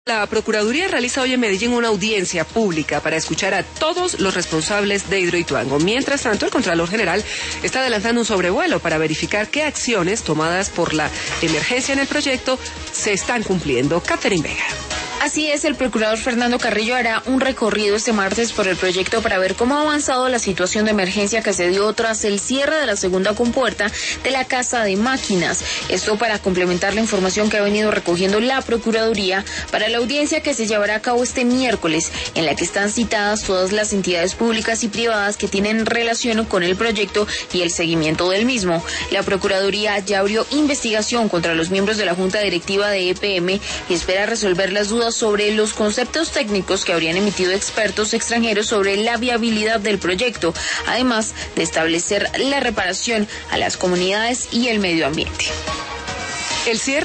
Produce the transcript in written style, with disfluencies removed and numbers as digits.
La Procuraduría realiza hoy en Medellín una audiencia pública para escuchar a todos los responsables de Hidroituango. Mientras tanto, el Contralor General está adelantando un sobrevuelo para verificar qué acciones tomadas por la emergencia en el proyecto se están cumpliendo. Catherine Vega. Así es, el procurador Fernando Carrillo hará un recorrido este martes por el proyecto para ver cómo ha avanzado la situación de emergencia que se dio tras el cierre de la segunda compuerta de la Casa de Máquinas. Esto para complementar la información que ha venido recogiendo la Procuraduría para la audiencia que se llevará a cabo este miércoles, en la que están citadas todas las entidades públicas y privadas que tienen relación con el proyecto y el seguimiento del mismo. La Procuraduría ya abrió investigación contra los miembros de la Junta Directiva de EPM y espera resolver las dudas sobre los conceptos técnicos que habrían emitido expertos extranjeros sobre la viabilidad del proyecto, además de establecer la reparación a las comunidades y el medio ambiente. El cierre